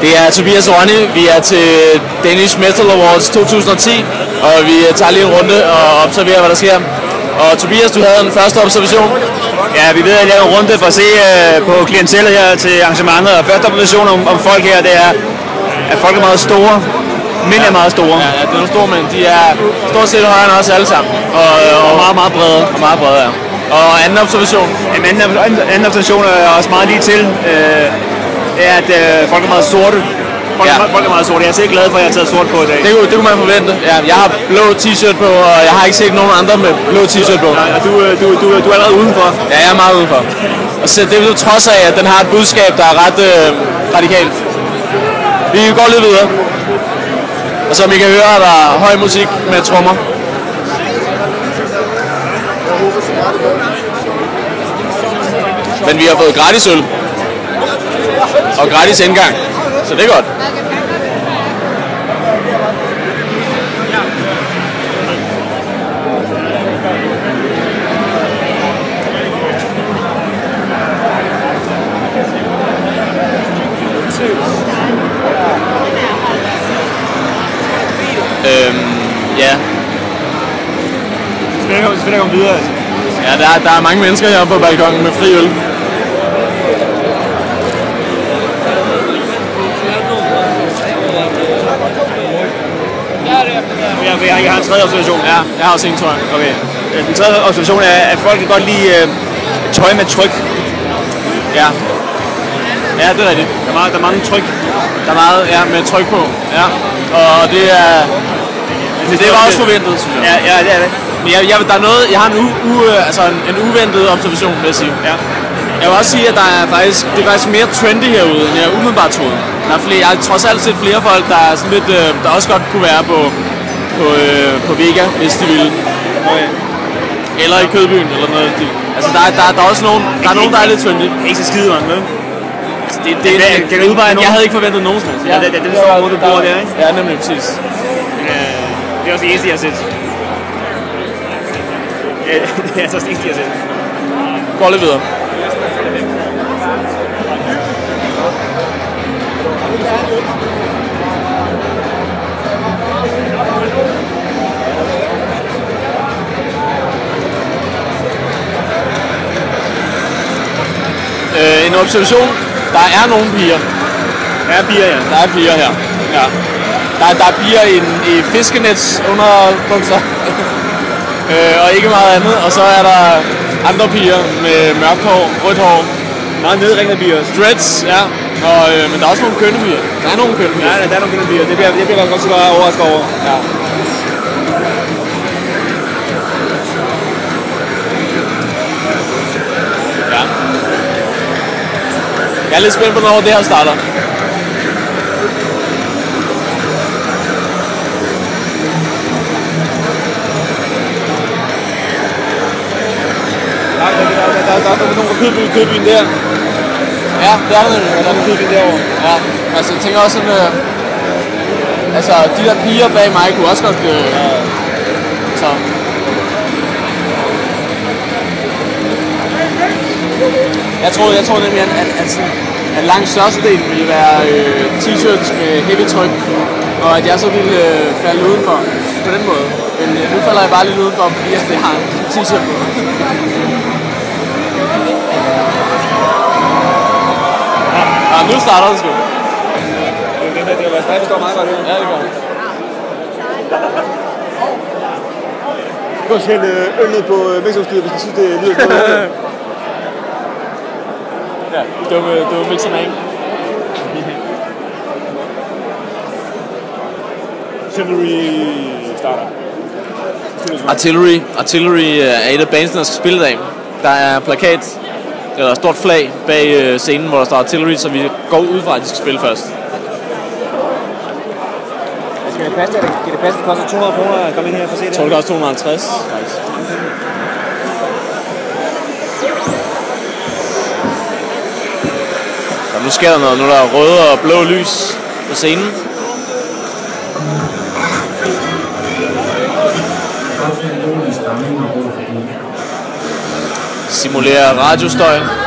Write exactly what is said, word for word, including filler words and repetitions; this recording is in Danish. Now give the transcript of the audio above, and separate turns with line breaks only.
Det er Tobias og Ronny. Vi er til Danish Metal Awards to tusind og ti, og vi tager lige en runde og observerer, hvad der sker. Og Tobias, du havde en første observation.
Ja, vi ved at lave en runde for at se uh, på klientellet her til arrangementet. Og første observation om, om folk her, det er, at folk er meget store. Mænd er meget store.
Ja, ja, det er nogle store mænd. De er stort set højere end os alle sammen. Og, og,
og meget, meget brede.
Og meget brede, ja. Og anden observation?
Jamen, anden, anden observation er også meget lige til. Uh, er, at uh, folk er meget sorte. Folk, ja. folk er meget sorte. Jeg er så glad for, at jeg har taget sort på i dag.
Det kunne, det kunne man forvente. Ja, jeg har blå t-shirt på, og jeg har ikke set nogen andre med blå t-shirt på.
Ja, du, du, du, du er allerede udenfor.
Ja, jeg er meget udenfor. Og så det er jo trods af, at den har et budskab, der er ret øh, radikalt. Vi går lidt videre. Og som I kan høre, er der høj musik med trommer. Men vi har fået gratis øl. Og gratis indgang. Så det er godt. Øhm, ja.
Så skal jeg komme videre.
Ja, der er, der er mange mennesker her på balkonen med fri øl.
Jeg, jeg, jeg har en tredje observation.
Ja, jeg har også en, tror jeg.
Okay. Den tredje observation er, at folk kan godt lide uh, tøj med tryk.
Ja. Ja, det er rigtigt.
Der er, meget, der er mange tryk.
Der er meget, ja, med tryk på. Ja. Og det er... Det, det var også forventet, synes jeg.
Ja, ja, det er det.
Men jeg, jeg, der er noget... Jeg har en, u, u, altså en, en uventet observation, vil jeg sige.
Ja.
Jeg vil også sige, at der er faktisk, det er faktisk mere trendy herude, end jeg umiddelbart troede. Der er flere, jeg har trods alt set flere folk, der er sådan lidt, øh, der også godt kunne være på, på, øh, på Vega, hvis de ville.
Okay.
Eller i Kødbyen, eller noget. De, altså, der, der, der er også nogen, der er nogen, der er lidt trendy.
Ikke så skide mange, vel?
Altså, det, det, det, det, det, det, jeg havde ikke forventet nogen som helst.
Ja, det, det, det, det står over, du bor der, ikke?
Ja, nemlig præcis.
Øh, det er også det eneste, jeg har set. Ja, det er altså også det eneste, jeg har set.
Gå lidt videre. Øh, en observation. Der er nogle piger.
Der er piger, ja.
Der er piger her. Ja. Der, der er piger i, i fiskenets underbukser. øh, og ikke meget andet. Og så er der andre piger med mørkt hår, rødt hår.
Meget nedringende piger.
Dreads, ja. Og, øh, men der er også nogle kønne piger. Der er nogle kønne piger.
Ja, der er nogle kønne piger. Det bliver, det bliver jeg godt så godt overrasket over.
Ja. Ja. Jeg er lidt spændt på, når det her starter.
Der, der, der, der, der, der er nogen fra Kødbyen, Kødbyen der.
Ja, det er der nemlig.
Der er nogen Kødbyen derovre.
Ja, altså jeg tænker også sådan, øh, altså de der piger bag mig kunne også godt, øh, ja. Så. Jeg troede, jeg troede nemlig, at, at, at, at langt størstedelen ville være øh, t-shirts med heavy tryk, og at jeg så ville øh, falde udenfor på den måde. Men øh, nu falder jeg bare lidt udenfor, fordi jeg det har en t-shirt på. Ja, nu starter det sgu.
Det er jo stadig, det står meget godt her.
Ja, det gør det.
Du kan også hælde øl ned på mixerudstyret, hvis du synes, det lyder sådan noget.
Ja, dumme, dumme mixerne, ikke?
Artillery starter.
Artillery. Artillery er et af bandsene, der skal spille i dag. Der er plakat, eller et stort flag bag scenen, hvor der står Artillery, så vi går ud fra, at de skal spille først.
Skal det passe, kan det passe, det koster to hundrede kroner at komme ind her for at se det?
Jeg tror, det koster to hundrede og halvtreds. Og nu sker der noget. Nu er der røde og blå lys på scenen. Simulerer radiostøj.